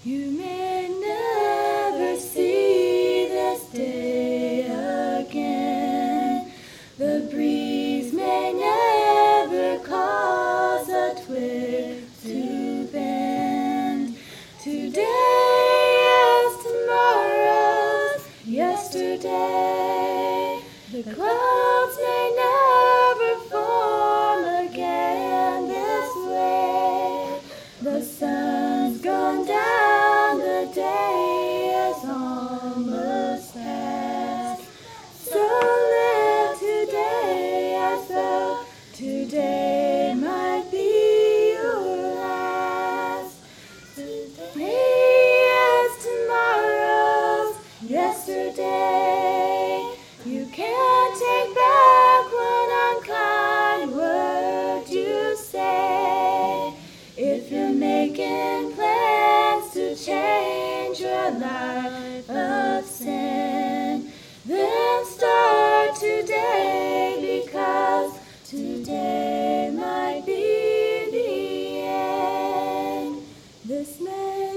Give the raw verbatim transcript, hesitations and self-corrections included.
You may never see this day again. The breeze may never cause a twig to bend. Today is tomorrow's yesterday. The clouds may never form again this way. The sun's gone down, the day is almost past. So live today as though today might be your last. Today is tomorrow's yesterday. You can't take back one unkind word you say. If you're making plans to change your life of sin, then start today, because today might be the end. This may